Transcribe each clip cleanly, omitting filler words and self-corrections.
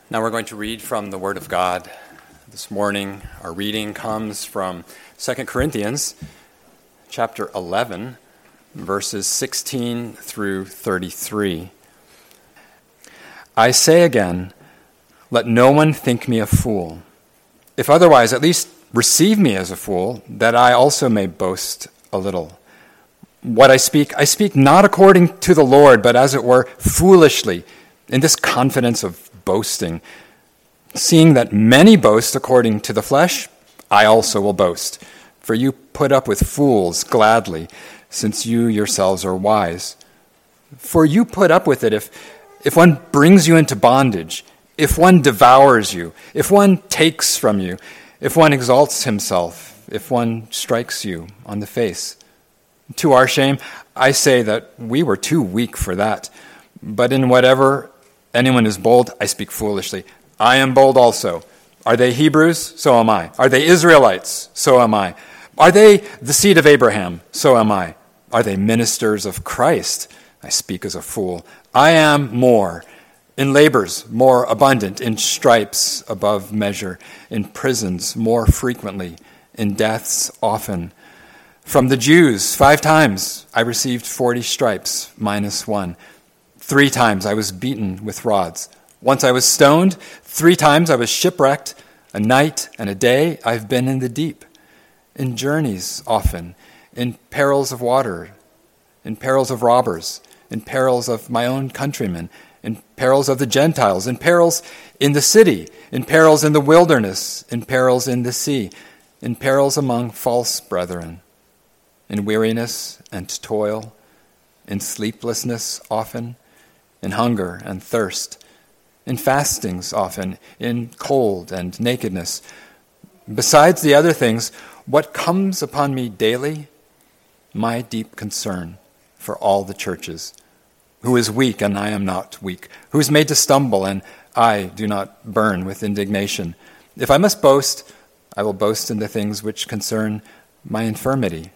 Now we're going to read from the Word of God. This morning, our reading comes from 2 Corinthians chapter 11, verses 16 through 33. I say again, let no one think me a fool. If otherwise, at least receive me as a fool, that I also may boast a little. What I speak not according to the Lord, but as it were, foolishly, in this confidence of boasting. Seeing that many boast according to the flesh, I also will boast. For you put up with fools gladly, since you yourselves are wise. For you put up with it if one brings you into bondage, if one devours you, if one takes from you, if one exalts himself, if one strikes you on the face. To our shame, I say that we were too weak for that. But in whatever anyone is bold, I speak foolishly. I am bold also. Are they Hebrews? So am I. Are they Israelites? So am I. Are they the seed of Abraham? So am I. Are they ministers of Christ? I speak as a fool. I am more. In labors, more abundant. In stripes, above measure. In prisons, more frequently. In deaths, often. From the Jews, 5 times I received 40 stripes, minus 1. 3 times I was beaten with rods. Once I was stoned. 3 times I was shipwrecked. A night and a day I've been in the deep. In journeys often. In perils of water. In perils of robbers. In perils of my own countrymen. In perils of the Gentiles. In perils in the city. In perils in the wilderness. In perils in the sea. In perils among false brethren. In weariness and toil. In sleeplessness often. In hunger and thirst, in fastings often, in cold and nakedness. Besides the other things, what comes upon me daily? My deep concern for all the churches. Who is weak and I am not weak? Who is made to stumble and I do not burn with indignation? If I must boast, I will boast in the things which concern my infirmity.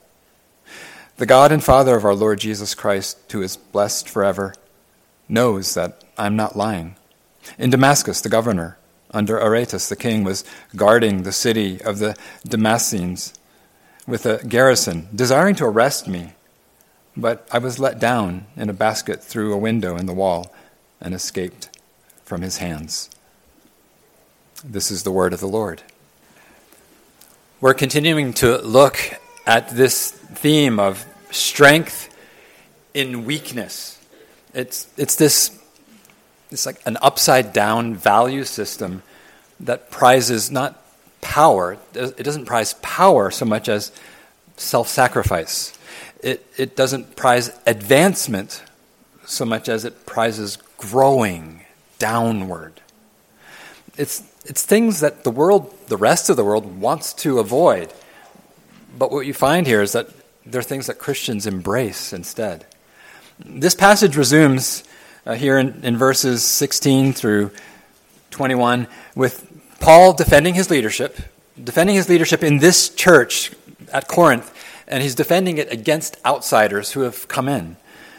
The God and Father of our Lord Jesus Christ, who is blessed forever, knows that I'm not lying. In Damascus, the governor, under Aretas the king, was guarding the city of the Damascenes with a garrison, desiring to arrest me. But I was let down in a basket through a window in the wall and escaped from his hands. This is the word of the Lord. We're continuing to look at this theme of strength in weakness. It's like an upside down value system that prizes not power. It doesn't prize power so much as self-sacrifice. It doesn't prize advancement so much as it prizes growing downward. It's things that the rest of the world wants to avoid. But what you find here is that they're things that Christians embrace instead. This passage resumes here in verses 16 through 21 with Paul defending his leadership in this church at Corinth, and he's defending it against outsiders who have come in.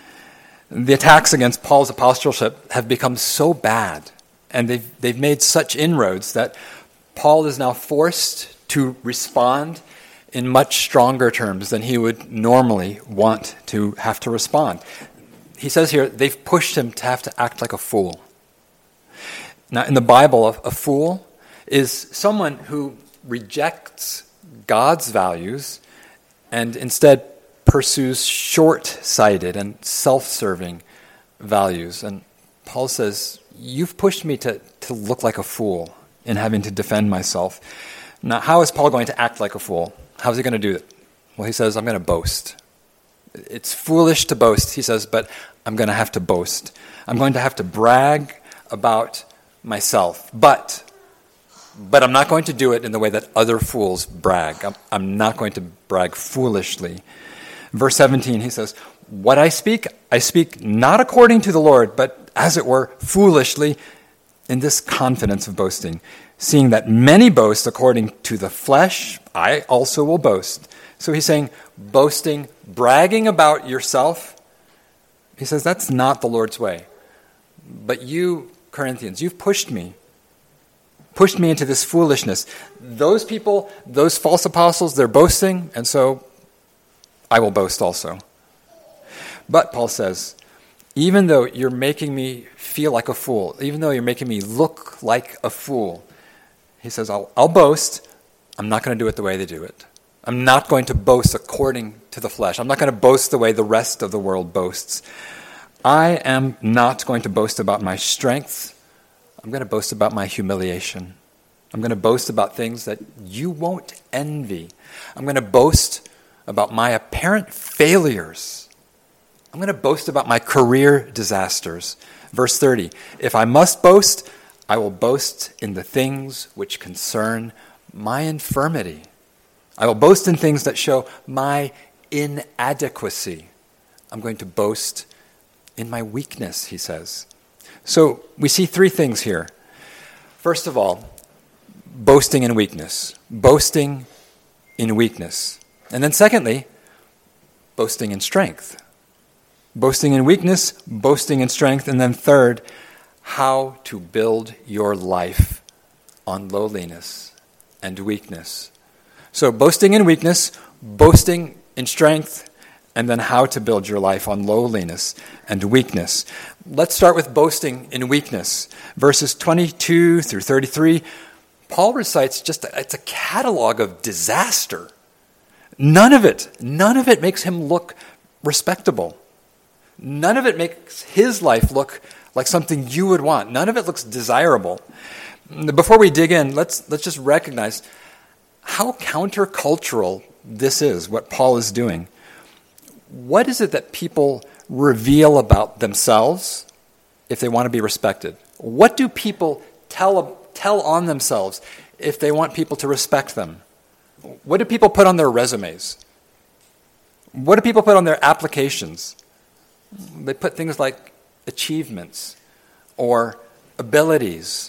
The attacks against Paul's apostleship have become so bad, and they've made such inroads that Paul is now forced to respond in much stronger terms than he would normally want to have to respond. He says here, they've pushed him to have to act like a fool. Now, in the Bible, a fool is someone who rejects God's values and instead pursues short-sighted and self-serving values. And Paul says, you've pushed me to look like a fool in having to defend myself. Now, how is Paul going to act like a fool? How is he going to do it? Well, he says, I'm going to boast. It's foolish to boast, he says, but I'm going to have to boast. I'm going to have to brag about myself. But I'm not going to do it in the way that other fools brag. I'm not going to brag foolishly. Verse 17, he says, what I speak not according to the Lord, but as it were, foolishly, in this confidence of boasting. Seeing that many boast according to the flesh, I also will boast. So he's saying, boasting, bragging about yourself, he says that's not the Lord's way. But you Corinthians, you've pushed me into this foolishness. Those people, those false apostles, they're boasting, and so I will boast also. But, Paul says, even though you're making me feel like a fool, even though you're making me look like a fool, he says, I'll boast. I'm not going to do it the way they do it. I'm not going to boast according to the flesh. I'm not going to boast the way the rest of the world boasts. I am not going to boast about my strength. I'm going to boast about my humiliation. I'm going to boast about things that you won't envy. I'm going to boast about my apparent failures. I'm going to boast about my career disasters. Verse 30, if I must boast, I will boast in the things which concern my infirmity. I will boast in things that show my inadequacy. I'm going to boast in my weakness, he says. So we see three things here. First of all, boasting in weakness. Boasting in weakness. And then secondly, boasting in strength. Boasting in weakness, boasting in strength. And then third, how to build your life on lowliness and weakness. So boasting in weakness, boasting in strength, and then how to build your life on lowliness and weakness. Let's start with boasting in weakness. Verses 22 through 33, Paul recites it's a catalog of disaster. None of it makes him look respectable. None of it makes his life look like something you would want. None of it looks desirable. Before we dig in, let's just recognize how countercultural this is, what Paul is doing. What is it that people reveal about themselves if they want to be respected? What do people tell on themselves if they want people to respect them? What do people put on their resumes? What do people put on their applications? They put things like achievements or abilities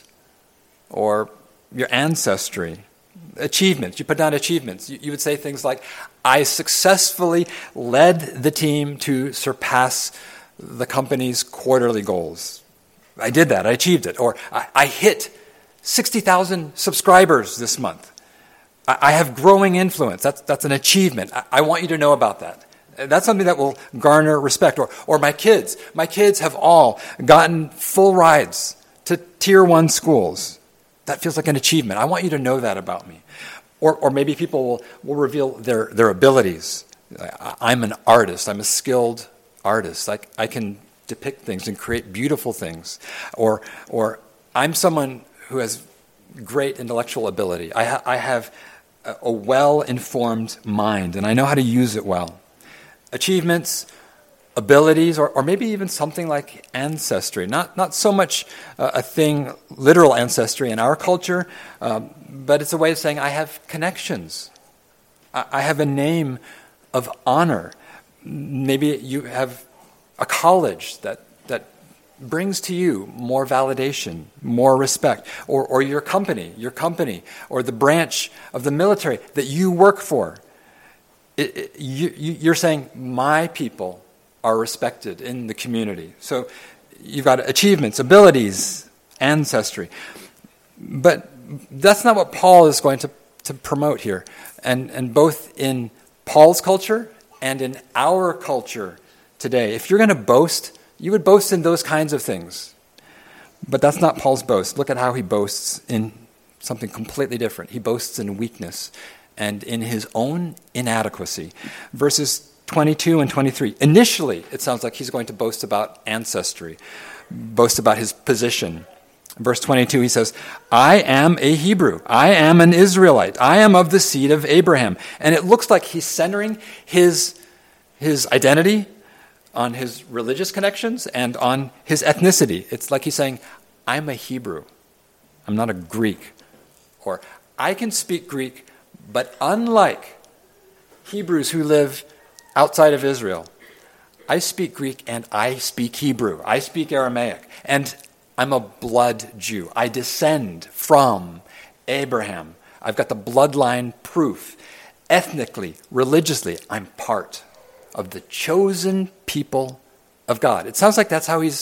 or your ancestry. Achievements. You put down achievements. You would say things like, I successfully led the team to surpass the company's quarterly goals. I did that. I achieved it. Or I hit 60,000 subscribers this month. I have growing influence. That's an achievement. I want you to know about that. That's something that will garner respect. Or my kids. My kids have all gotten full rides to Tier 1 schools. That feels like an achievement. I want you to know that about me. Or maybe people will reveal their abilities. I'm an artist. I'm a skilled artist. I can depict things and create beautiful things. Or I'm someone who has great intellectual ability. I have a well-informed mind, and I know how to use it well. Achievements, abilities, or maybe even something like ancestry. Not so much a thing, literal ancestry in our culture, but it's a way of saying I have connections. I have a name of honor. Maybe you have a college that brings to you more validation, more respect, or your company, or the branch of the military that you work for. You're saying my people are respected in the community. So you've got achievements, abilities, ancestry. But that's not what Paul is going to promote here. And both in Paul's culture and in our culture today, if you're going to boast, you would boast in those kinds of things. But that's not Paul's boast. Look at how he boasts in something completely different. He boasts in weakness and in his own inadequacy. Verses 22 and 23. Initially, it sounds like he's going to boast about ancestry, boast about his position. Verse 22, he says, I am a Hebrew. I am an Israelite. I am of the seed of Abraham. And it looks like he's centering his identity on his religious connections and on his ethnicity. It's like he's saying, I'm a Hebrew. I'm not a Greek. Or I can speak Greek, but unlike Hebrews who live outside of Israel, I speak Greek and I speak Hebrew. I speak Aramaic. And I'm a blood Jew. I descend from Abraham. I've got the bloodline proof. Ethnically, religiously, I'm part of the chosen people of God. It sounds like that's how he's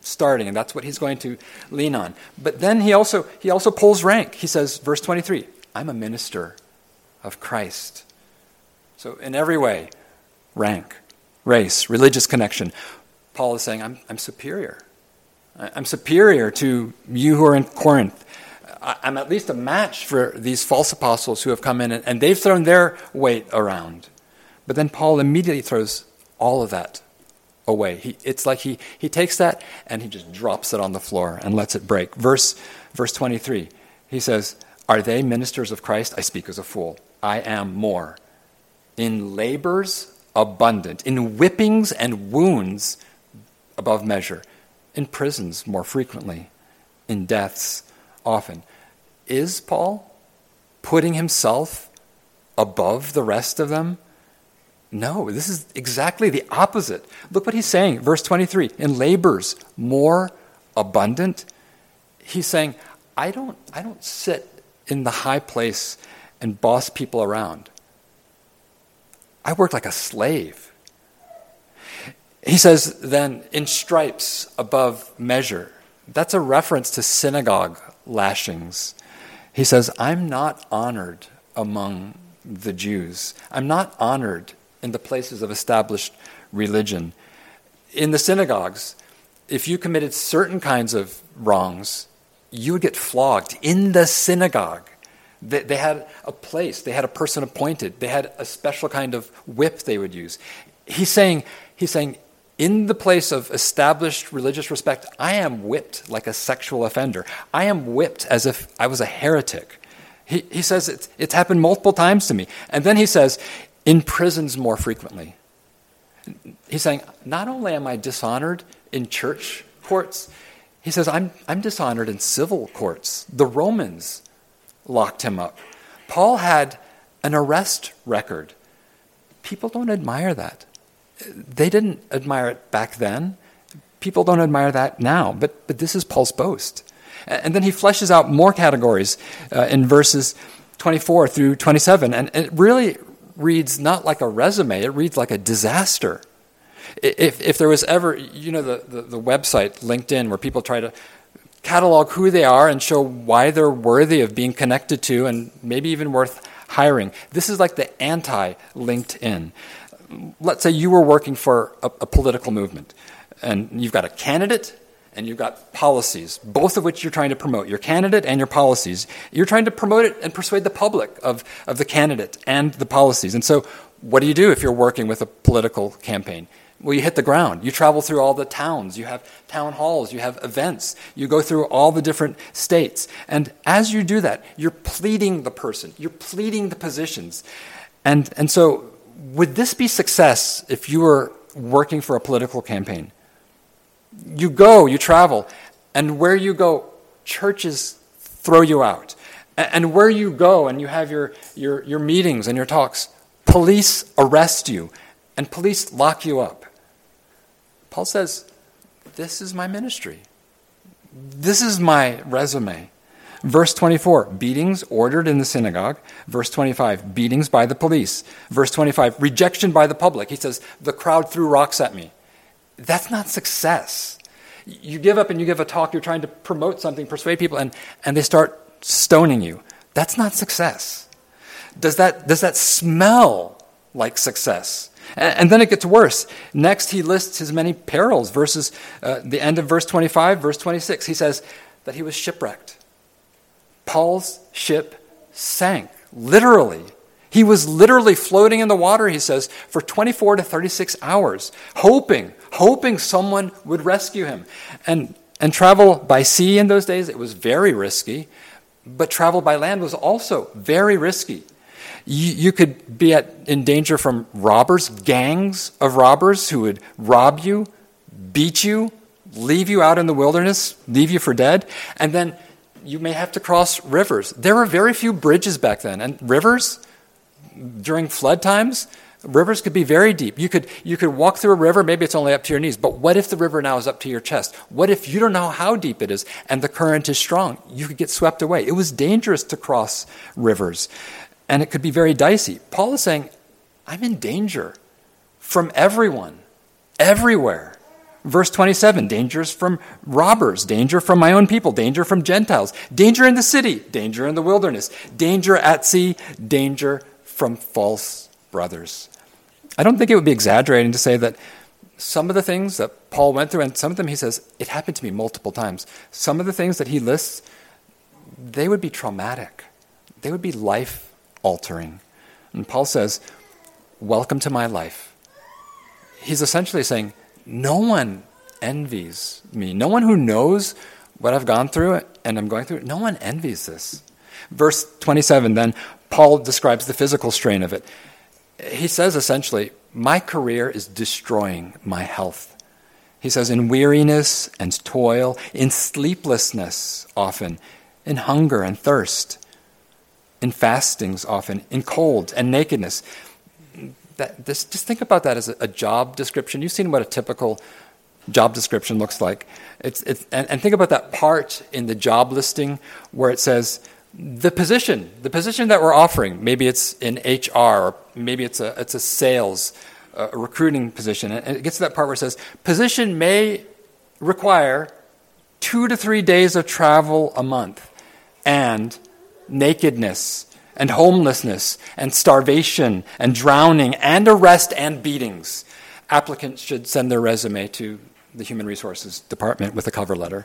starting, and that's what he's going to lean on. But then he also pulls rank. He says, verse 23, I'm a minister of Christ. So in every way, rank, race, religious connection, Paul is saying, I'm superior. I'm superior to you who are in Corinth. I'm at least a match for these false apostles who have come in and they've thrown their weight around. But then Paul immediately throws all of that away. It's like he takes that and he just drops it on the floor and lets it break. Verse 23, he says, are they ministers of Christ? I speak as a fool. I am more. In labors abundant, in whippings and wounds above measure, in prisons more frequently, in deaths often. Is Paul putting himself above the rest of them? No, this is exactly the opposite. Look what he's saying, verse 23, in labors more abundant. He's saying, I don't sit in the high place and boss people around. I work like a slave. He says then, in stripes above measure. That's a reference to synagogue lashings. He says, I'm not honored among the Jews. I'm not honored in the places of established religion. In the synagogues, if you committed certain kinds of wrongs, you would get flogged in the synagogue. They had a place, they had a person appointed, they had a special kind of whip they would use. He's saying, in the place of established religious respect, I am whipped like a sexual offender. I am whipped as if I was a heretic. He says it's happened multiple times to me. And then he says, in prisons more frequently. He's saying, not only am I dishonored in church courts, he says, I'm dishonored in civil courts. The Romans locked him up. Paul had an arrest record. People don't admire that. They didn't admire it back then. People don't admire that now. But this is Paul's boast. And then he fleshes out more categories in verses 24 through 27. And it really reads not like a resume, it reads like a disaster. If there was ever, the website, LinkedIn, where people try to catalog who they are and show why they're worthy of being connected to and maybe even worth hiring. This is like the anti-LinkedIn. Let's say you were working for a political movement, and you've got a candidate and you've got policies, both of which you're trying to promote, your candidate and your policies. You're trying to promote it and persuade the public of the candidate and the policies. And so what do you do if you're working with a political campaign? Well, you hit the ground. You travel through all the towns. You have town halls. You have events. You go through all the different states. And as you do that, you're pleading the person. You're pleading the positions. And so would this be success if you were working for a political campaign? You go, you travel, and where you go, churches throw you out. And where you go and you have your meetings and your talks, police arrest you and police lock you up. Paul says, this is my ministry. This is my resume. Verse 24, beatings ordered in the synagogue. Verse 25, beatings by the police. Verse 25, rejection by the public. He says, the crowd threw rocks at me. That's not success. You give up and you give a talk, you're trying to promote something, persuade people, and they start stoning you. That's not success. Does that smell like success? And then it gets worse. Next, he lists his many perils. The end of verse 25, verse 26, he says that he was shipwrecked. Paul's ship sank, literally. He was literally floating in the water, he says, for 24 to 36 hours, hoping someone would rescue him. And travel by sea in those days, it was very risky, but travel by land was also very risky. You could be in danger from robbers, gangs of robbers who would rob you, beat you, leave you out in the wilderness, leave you for dead, and then you may have to cross rivers. There were very few bridges back then, and rivers, during flood times, rivers could be very deep. You could walk through a river, maybe it's only up to your knees, but what if the river now is up to your chest? What if you don't know how deep it is and the current is strong? You could get swept away. It was dangerous to cross rivers, and it could be very dicey. Paul is saying, I'm in danger from everyone, everywhere. Verse 27, dangers from robbers, danger from my own people, danger from Gentiles, danger in the city, danger in the wilderness, danger at sea, danger from false brothers. I don't think it would be exaggerating to say that some of the things that Paul went through, and some of them he says, it happened to me multiple times. Some of the things that he lists, they would be traumatic. They would be life-altering. And Paul says, welcome to my life. He's essentially saying, no one envies me. No one who knows what I've gone through and I'm going through it, no one envies this. Verse 27, then, Paul describes the physical strain of it. He says essentially, my career is destroying my health. He says, in weariness and toil, in sleeplessness often, in hunger and thirst, in fastings often, in cold and nakedness. Just think about that as a job description. You've seen what a typical job description looks like. And think about that part in the job listing where it says the position that we're offering. Maybe it's in HR, or maybe it's a sales, a recruiting position. And it gets to that part where it says position may require 2 to 3 days of travel a month, and nakedness, and homelessness, and starvation, and drowning, and arrest, and beatings. Applicants should send their resume to the Human Resources Department with a cover letter.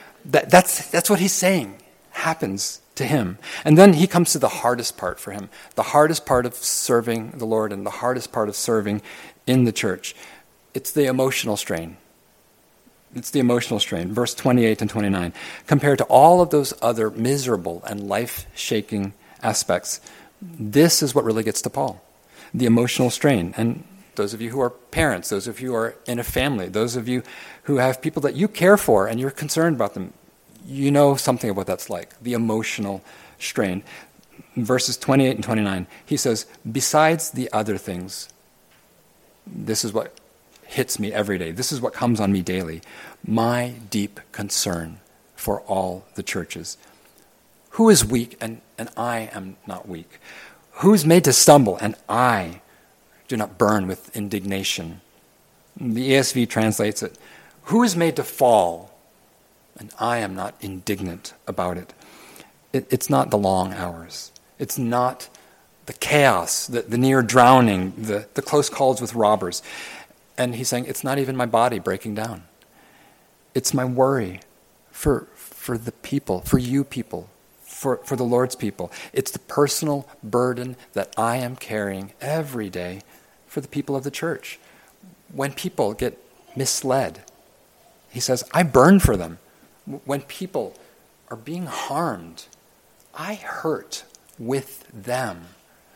That's what he's saying happens to him. And then he comes to the hardest part for him, the hardest part of serving the Lord and the hardest part of serving in the church. It's the emotional strain. It's the emotional strain. Verse 28 and 29. Compared to all of those other miserable and life-shaking aspects, this is what really gets to Paul, the emotional strain. And those of you who are parents, those of you who are in a family, those of you who have people that you care for and you're concerned about them, you know something of what that's like, the emotional strain. In verses 28 and 29, he says, besides the other things, this is what hits me every day. This is what comes on me daily. My deep concern for all the churches. Who is weak and I am not weak? Who's made to stumble and I do not burn with indignation? The ESV translates it, who is made to fall and I am not indignant about it? It's not the long hours. It's not the chaos, the near drowning, the close calls with robbers. And he's saying, it's not even my body breaking down. It's my worry for the people, for you people, for the Lord's people. It's the personal burden that I am carrying every day for the people of the church. When people get misled, he says, I burn for them. When people are being harmed, I hurt with them.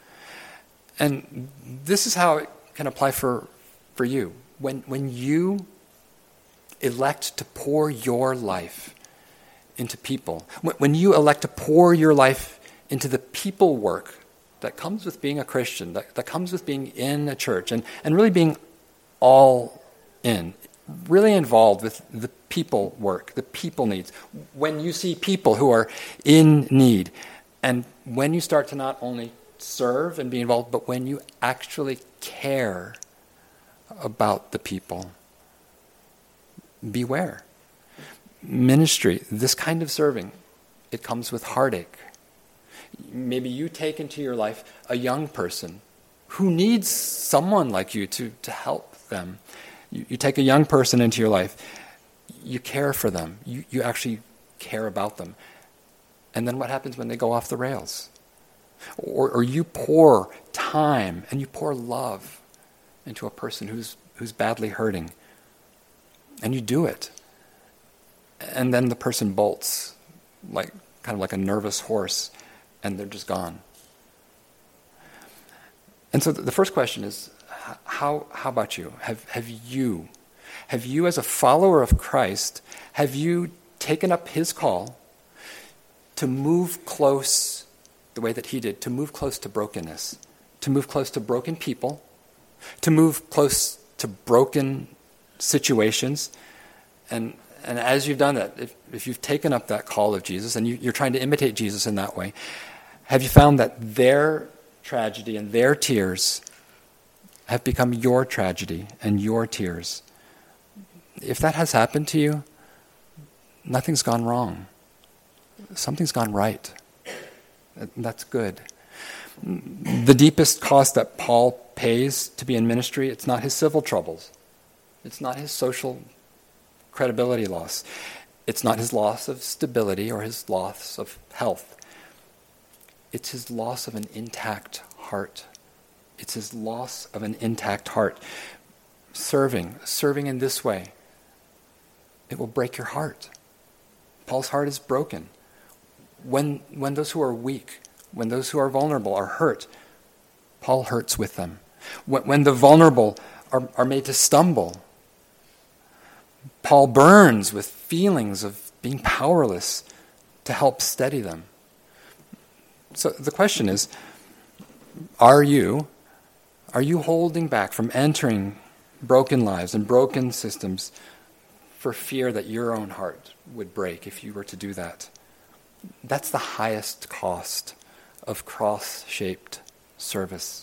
And this is how it can apply for you. When you elect to pour your life into people, when you elect to pour your life into the people work that comes with being a Christian, that comes with being in a church, and really being all in, really involved with the people work, the people needs. When you see people who are in need, and when you start to not only serve and be involved, but when you actually care about the people, beware. Ministry, this kind of serving, it comes with heartache. Maybe you take into your life a young person who needs someone like you to help them. You take a young person into your life, you care for them, you actually care about them. And then what happens when they go off the rails? Or you pour time and you pour love into a person who's badly hurting. And you do it. And then the person bolts, kind of like a nervous horse, and they're just gone. And so the first question is, how about you? Have you as a follower of Christ, have you taken up his call to move close the way that he did, to move close to brokenness, to move close to broken people, to move close to broken situations? And as you've done that, if you've taken up that call of Jesus and you're trying to imitate Jesus in that way, have you found that their tragedy and their tears have become your tragedy and your tears? if that has happened to you, nothing's gone wrong. Something's gone right. That's good. The deepest cost that Paul pays to be in ministry, it's not his civil troubles. It's not his social credibility loss. It's not his loss of stability or his loss of health. It's his loss of an intact heart. It's his loss of an intact heart. Serving in this way, it will break your heart. Paul's heart is broken. When those who are weak, when those who are vulnerable are hurt, Paul hurts with them. When the vulnerable are made to stumble, Paul burns with feelings of being powerless to help steady them. So the question is, are you holding back from entering broken lives and broken systems for fear that your own heart would break if you were to do that? That's the highest cost of cross-shaped service.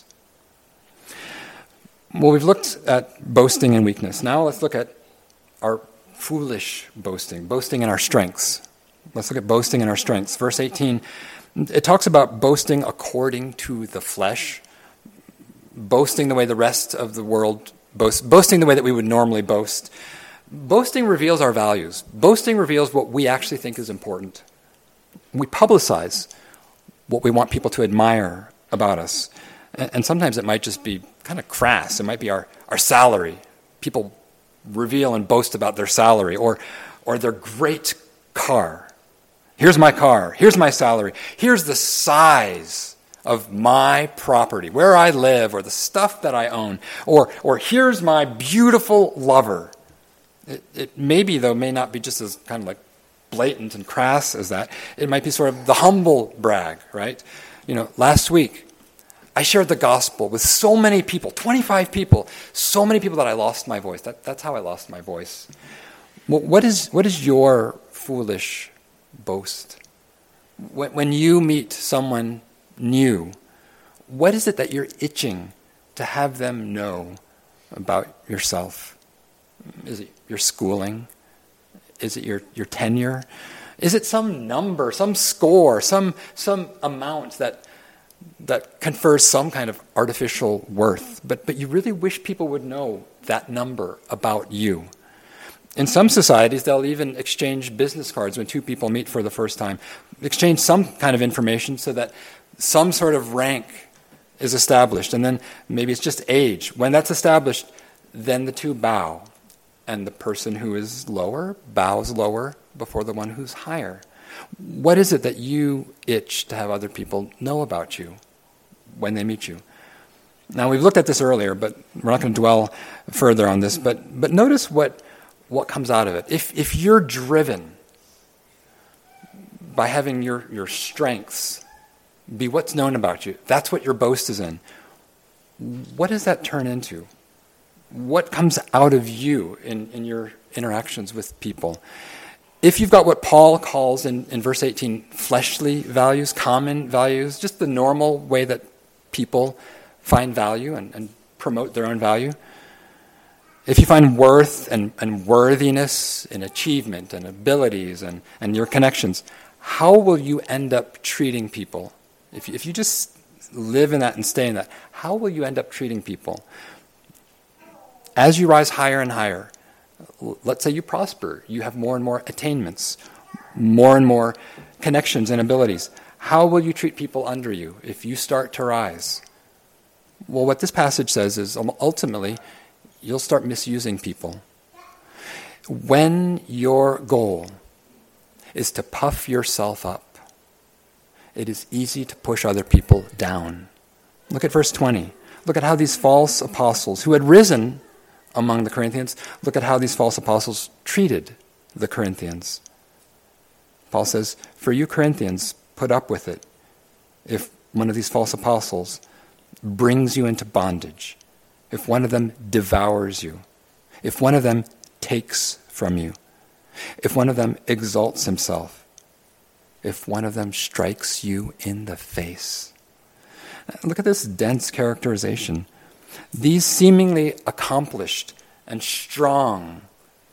Well, we've looked at boasting and weakness. Now let's look at our foolish boasting in our strengths. Let's look at boasting in our strengths. Verse 18, it talks about boasting according to the flesh, boasting the way the rest of the world boasts, boasting the way that we would normally boast. Boasting reveals our values. Boasting reveals what we actually think is important. We publicize what we want people to admire about us. And sometimes it might just be kind of crass. It might be our salary. People reveal and boast about their salary or their great car. Here's my car. Here's my salary. Here's the size of my property, where I live, or the stuff that I own. Or here's my beautiful lover. It maybe, though, may not be just as kind of like blatant and crass as that. It might be sort of the humble brag, right? Last week, I shared the gospel with so many people, 25 people, so many people that I lost my voice. That's how I lost my voice. What is your foolish boast? When you meet someone new, what is it that you're itching to have them know about yourself? Is it your schooling? Is it your tenure? Is it some number, some score, some amount that confers some kind of artificial worth? But you really wish people would know that number about you. In some societies, they'll even exchange business cards when two people meet for the first time. Exchange some kind of information so that some sort of rank is established. And then maybe it's just age. When that's established, then the two bow. And the person who is lower bows lower before the one who's higher. What is it that you itch to have other people know about you when they meet you? Now, we've looked at this earlier, but we're not going to dwell further on this. But notice what comes out of it. If you're driven by having your strengths be what's known about you, that's what your boast is in. What does that turn into? What comes out of you in your interactions with people? If you've got what Paul calls in verse 18 fleshly values, common values, just the normal way that people find value and promote their own value, if you find worth and worthiness in achievement and abilities and your connections, how will you end up treating people? If you just live in that and stay in that, how will you end up treating people? As you rise higher and higher, let's say you prosper, you have more and more attainments, more and more connections and abilities. How will you treat people under you if you start to rise? Well, what this passage says is ultimately, you'll start misusing people. When your goal is to puff yourself up, it is easy to push other people down. Look at verse 20. Look at how these false apostles who had risen among the Corinthians, look at how these false apostles treated the Corinthians. Paul says, for you Corinthians, put up with it if one of these false apostles brings you into bondage, if one of them devours you, if one of them takes from you, if one of them exalts himself, if one of them strikes you in the face. Look at this dense characterization. These seemingly accomplished and strong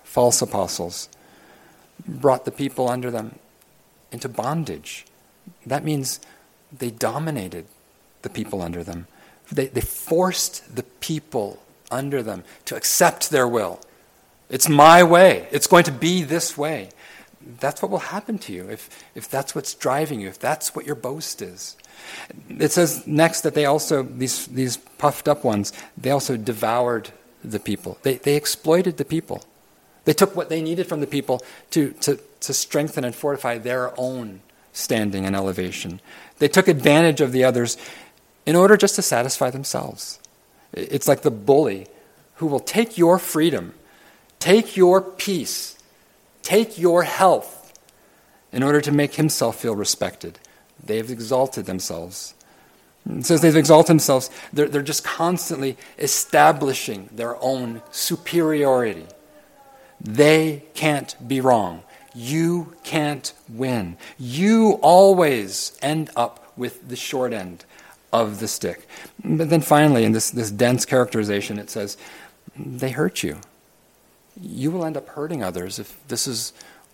false apostles, brought the people under them into bondage. That means they dominated the people under them. They forced the people under them to accept their will. It's my way. It's going to be this way. That's what will happen to you if that's what's driving you, if that's what your boast is. It says next that they also, these puffed up ones, they also devoured the people. They exploited the people. They took what they needed from the people to strengthen and fortify their own standing and elevation. They took advantage of the others in order just to satisfy themselves. It's like the bully who will take your freedom, take your peace, take your health in order to make himself feel respected. They've exalted themselves. It says they've exalted themselves. They're just constantly establishing their own superiority. They can't be wrong. You can't win. You always end up with the short end of the stick. But then finally, in this dense characterization, it says, they hurt you. You will end up hurting others if this is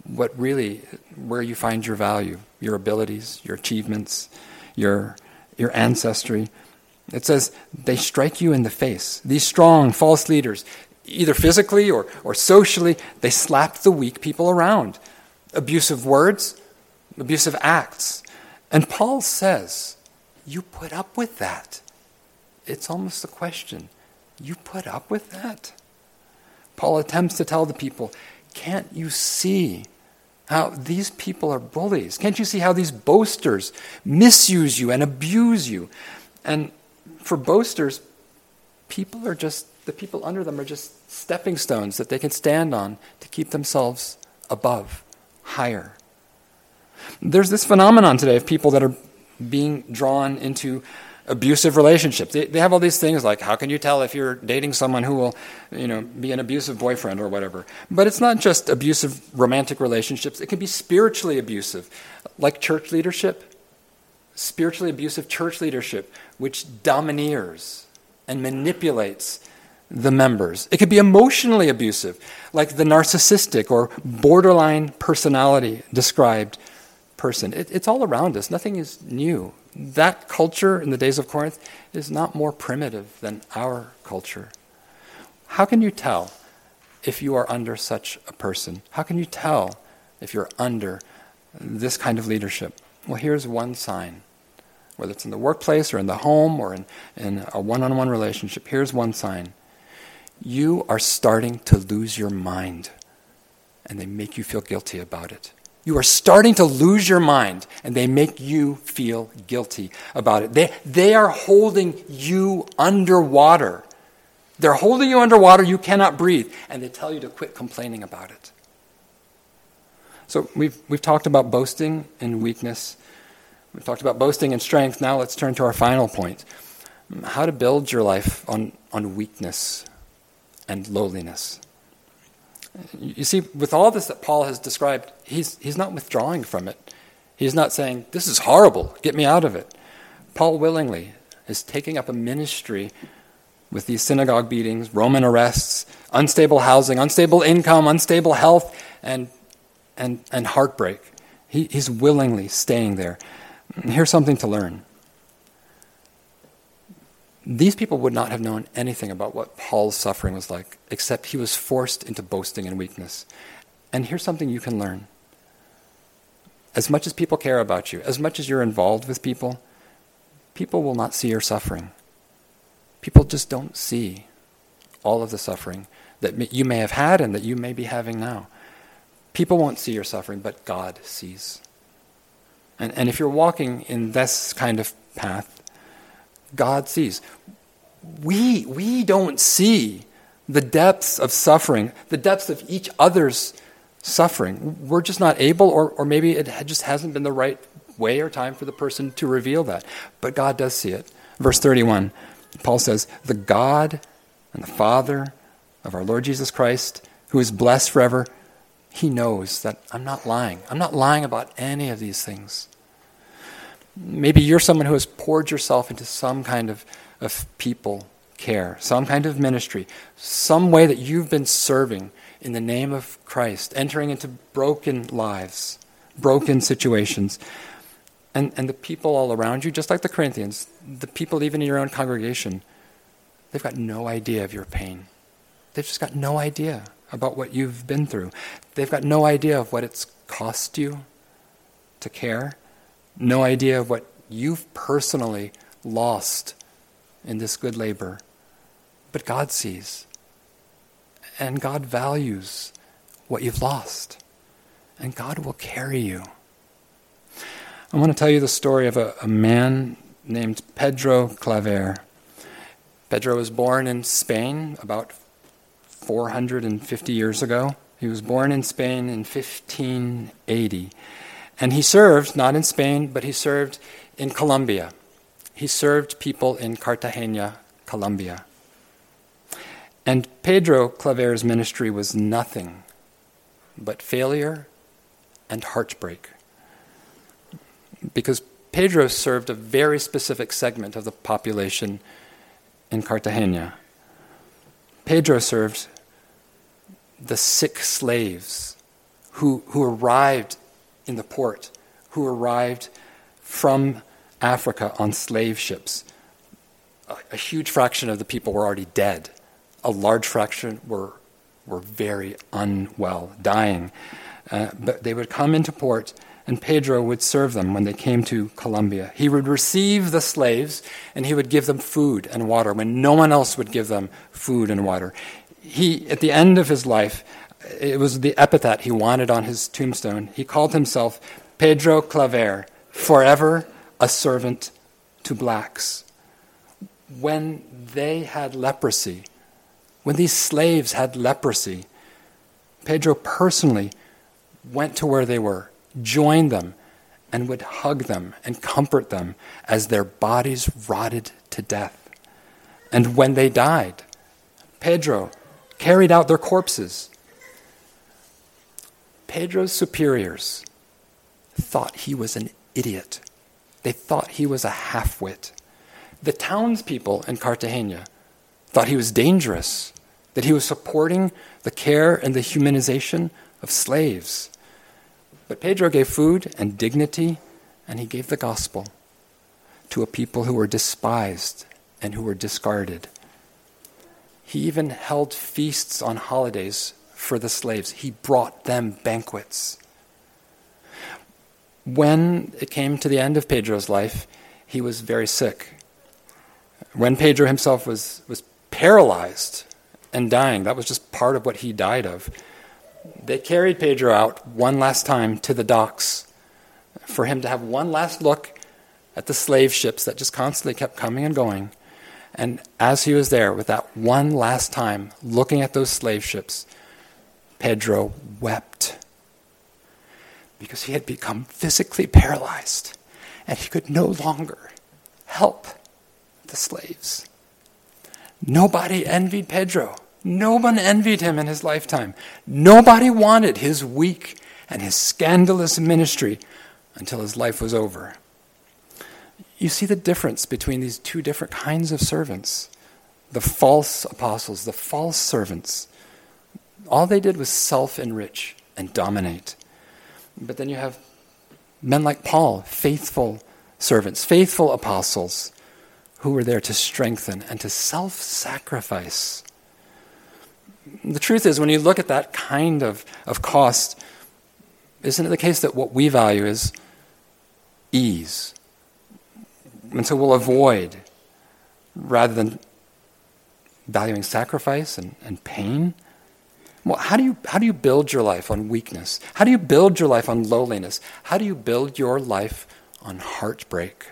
where you find your value, your abilities, your achievements, your ancestry. It says they strike you in the face. These strong false leaders, either physically or socially, they slap the weak people around. Abusive words, abusive acts. And Paul says, you put up with that. It's almost a question. You put up with that? Paul attempts to tell the people, can't you see how these people are bullies? Can't you see how these boasters misuse you and abuse you? And for boasters, the people under them are just stepping stones that they can stand on to keep themselves above, higher. There's this phenomenon today of people that are being drawn into abusive relationships. They have all these things like, how can you tell if you're dating someone who will, be an abusive boyfriend or whatever? But it's not just abusive romantic relationships. It can be spiritually abusive, like church leadership, spiritually abusive church leadership, which domineers and manipulates the members. It could be emotionally abusive, like the narcissistic or borderline personality described person. It's all around us. Nothing is new. That culture in the days of Corinth is not more primitive than our culture. How can you tell if you are under such a person? How can you tell if you're under this kind of leadership? Well, here's one sign. Whether it's in the workplace or in the home or in a one-on-one relationship, here's one sign. You are starting to lose your mind, and they make you feel guilty about it. You are starting to lose your mind, and they make you feel guilty about it. They are holding you underwater. They're holding you underwater, you cannot breathe, and they tell you to quit complaining about it. So we've talked about boasting and weakness. We've talked about boasting and strength. Now let's turn to our final point. How to build your life on weakness and lowliness. You see, with all this that Paul has described, he's not withdrawing from it. He's not saying, this is horrible, get me out of it. Paul willingly is taking up a ministry with these synagogue beatings, Roman arrests, unstable housing, unstable income, unstable health, and heartbreak. He's willingly staying there. Here's something to learn. These people would not have known anything about what Paul's suffering was like, except he was forced into boasting and weakness. And here's something you can learn. As much as people care about you, as much as you're involved with people, people will not see your suffering. People just don't see all of the suffering that you may have had and that you may be having now. People won't see your suffering, but God sees. And if you're walking in this kind of path, God sees. We don't see the depths of suffering, the depths of each other's suffering. We're just not able, or maybe it just hasn't been the right way or time for the person to reveal that. But God does see it. Verse 31, Paul says, the God and the Father of our Lord Jesus Christ, who is blessed forever, he knows that I'm not lying. I'm not lying about any of these things. Maybe you're someone who has poured yourself into some kind of people care, some kind of ministry, some way that you've been serving in the name of Christ, entering into broken lives, broken situations. And the people all around you, just like the Corinthians, the people even in your own congregation, they've got no idea of your pain. They've just got no idea about what you've been through. They've got no idea of what it's cost you to care, no idea of what you've personally lost in this good labor. But God sees, and God values what you've lost, and God will carry you. I want to tell you the story of a man named Pedro Claver. Pedro was born in Spain about 450 years ago. He was born in Spain in 1580. And he served, not in Spain, but he served in Colombia. He served people in Cartagena, Colombia. And Pedro Claver's ministry was nothing but failure and heartbreak. Because Pedro served a very specific segment of the population in Cartagena. Pedro served the sick slaves who arrived in the port, who arrived from Africa on slave ships. A huge fraction of the people were already dead. A large fraction were very unwell, dying. But they would come into port, and Pedro would serve them when they came to Colombia. He would receive the slaves, and he would give them food and water when no one else would give them food and water. He, at the end of his life, it was the epithet he wanted on his tombstone. He called himself Pedro Claver, forever a servant to blacks. When they had leprosy, when these slaves had leprosy, Pedro personally went to where they were, joined them, and would hug them and comfort them as their bodies rotted to death. And when they died, Pedro carried out their corpses. Pedro's superiors thought he was an idiot. They thought he was a half-wit. The townspeople in Cartagena thought he was dangerous, that he was supporting the care and the humanization of slaves. But Pedro gave food and dignity, and he gave the gospel to a people who were despised and who were discarded. He even held feasts on holidays for the slaves. He brought them banquets. When it came to the end of Pedro's life, he was very sick. When Pedro himself was paralyzed and dying, that was just part of what he died of. They carried Pedro out one last time to the docks for him to have one last look at the slave ships that just constantly kept coming and going. And as he was there with that one last time looking at those slave ships, Pedro wept because he had become physically paralyzed and he could no longer help the slaves. Nobody envied Pedro. No one envied him in his lifetime. Nobody wanted his weak and his scandalous ministry until his life was over. You see the difference between these two different kinds of servants. The false apostles, the false servants. All they did was self-enrich and dominate. But then you have men like Paul, faithful servants, faithful apostles, who were there to strengthen and to self-sacrifice. The truth is, when you look at that kind of cost, isn't it the case that what we value is ease? And so we'll avoid, rather than valuing sacrifice and pain. Well, how do you build your life on weakness? How do you build your life on lowliness? How do you build your life on heartbreak?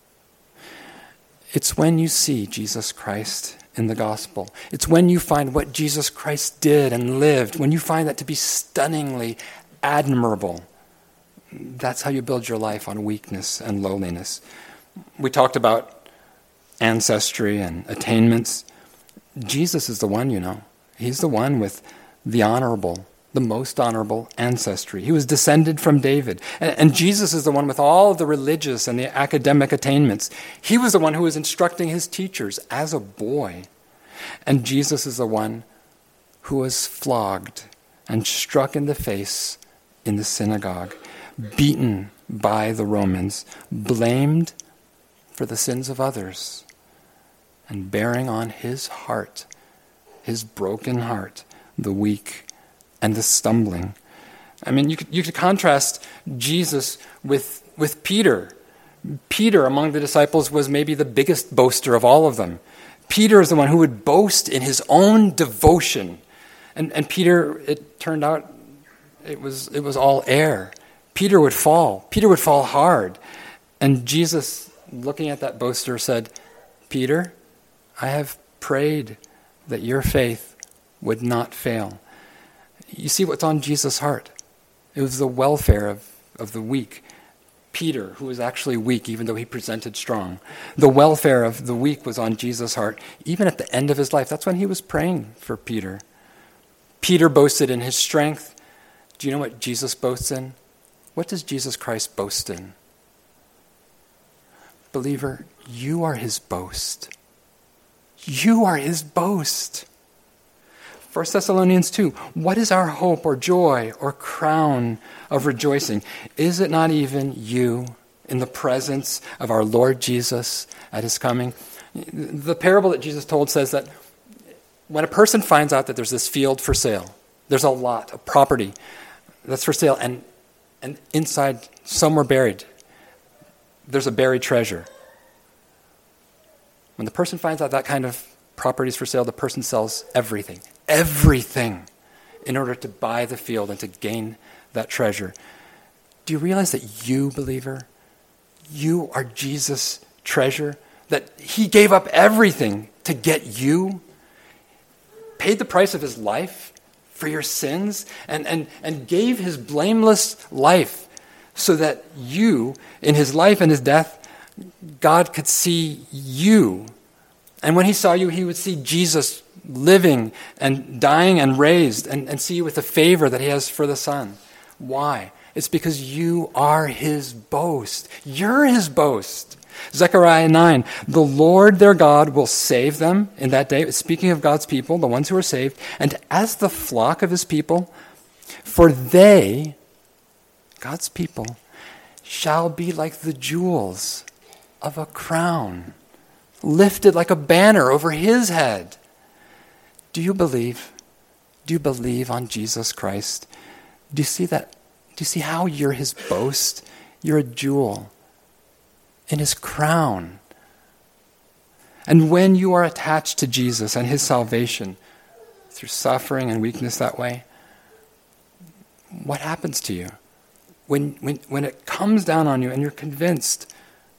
It's when you see Jesus Christ in the gospel. It's when you find what Jesus Christ did and lived, when you find that to be stunningly admirable. That's how you build your life on weakness and lowliness. We talked about ancestry and attainments. Jesus is the one, you know. He's the one with the honorable, the most honorable ancestry. He was descended from David. And Jesus is the one with all of the religious and the academic attainments. He was the one who was instructing his teachers as a boy. And Jesus is the one who was flogged and struck in the face in the synagogue, beaten by the Romans, blamed for the sins of others, and bearing on his heart, his broken heart, the weak and the stumbling. I mean, you could contrast Jesus with Peter. Peter, among the disciples, was maybe the biggest boaster of all of them. Peter is the one who would boast in his own devotion. And Peter, it turned out, it was all air. Peter would fall. Peter would fall hard. And Jesus, looking at that boaster, said, Peter, I have prayed that your faith would not fail. You see what's on Jesus' heart. It was the welfare of the weak. Peter, who was actually weak, even though he presented strong. The welfare of the weak was on Jesus' heart, even at the end of his life. That's when he was praying for Peter. Peter boasted in his strength. Do you know what Jesus boasts in? What does Jesus Christ boast in? Believer, you are his boast. You are his boast. 1 Thessalonians 2, what is our hope or joy or crown of rejoicing? Is it not even you in the presence of our Lord Jesus at his coming? The parable that Jesus told says that when a person finds out that there's this field for sale, there's a lot of property that's for sale, and inside, somewhere buried, there's a buried treasure. When the person finds out that kind of property is for sale, the person sells everything, in order to buy the field and to gain that treasure. Do you realize that you, believer, you are Jesus' treasure? That he gave up everything to get you? Paid the price of his life for your sins and gave his blameless life so that you, in his life and his death, God could see you. And when he saw you, he would see Jesus living and dying and raised and see you with the favor that he has for the Son. Why? It's because you are his boast. You're his boast. Zechariah 9, the Lord their God will save them in that day. Speaking of God's people, the ones who are saved, and as the flock of his people, for they, God's people, shall be like the jewels of a crown, lifted like a banner over his head. Do you believe? Do you believe on Jesus Christ? Do you see that? Do you see how you're his boast? You're a jewel in his crown. And when you are attached to Jesus and his salvation through suffering and weakness that way, what happens to you? When it comes down on you and you're convinced,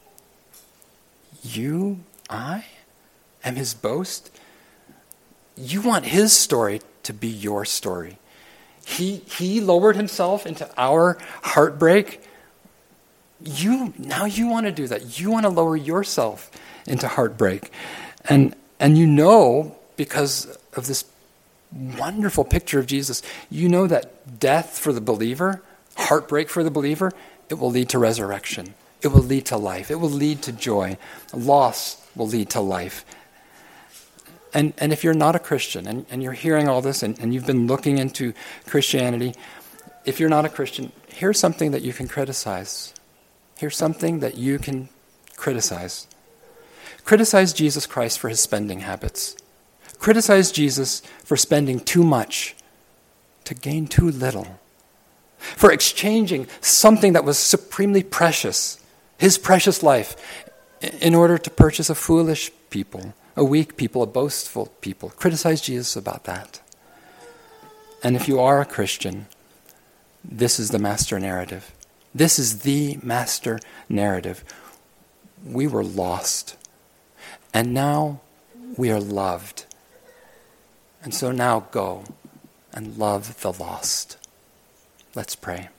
I am his boast, you want his story to be your story. He lowered himself into our heartbreak. Now you want to do that. You want to lower yourself into heartbreak. And you know, because of this wonderful picture of Jesus, you know that death for the believer, heartbreak for the believer, it will lead to resurrection. It will lead to life. It will lead to joy. Loss will lead to life. And if you're not a Christian and you're hearing all this and you've been looking into Christianity, if you're not a Christian, here's something that you can criticize. Here's something that you can criticize. Criticize Jesus Christ for his spending habits. Criticize Jesus for spending too much to gain too little. For exchanging something that was supremely precious, his precious life, in order to purchase a foolish people, a weak people, a boastful people. Criticize Jesus about that. And if you are a Christian, this is the master narrative. This is the master narrative. We were lost, and now we are loved. And so now go and love the lost. Let's pray.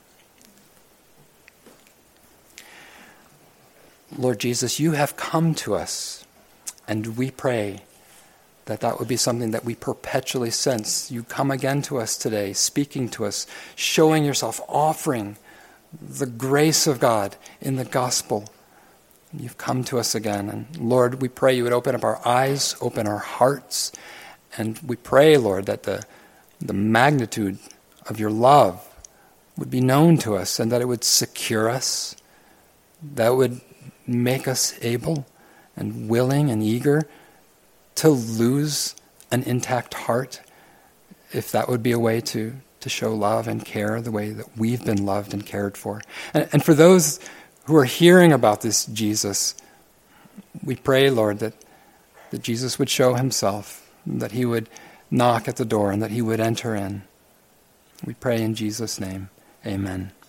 Lord Jesus, you have come to us, and we pray that would be something that we perpetually sense. You come again to us today, speaking to us, showing yourself, offering the grace of God in the gospel. You've come to us again. And Lord, we pray you would open up our eyes, open our hearts, And we pray, Lord, that the magnitude of your love would be known to us and that it would secure us, that would make us able and willing and eager to lose an intact heart, if that would be a way to show love and care the way that we've been loved and cared for. And for those who are hearing about this Jesus, we pray, Lord, that Jesus would show himself, that he would knock at the door and that he would enter in. We pray in Jesus' name. Amen.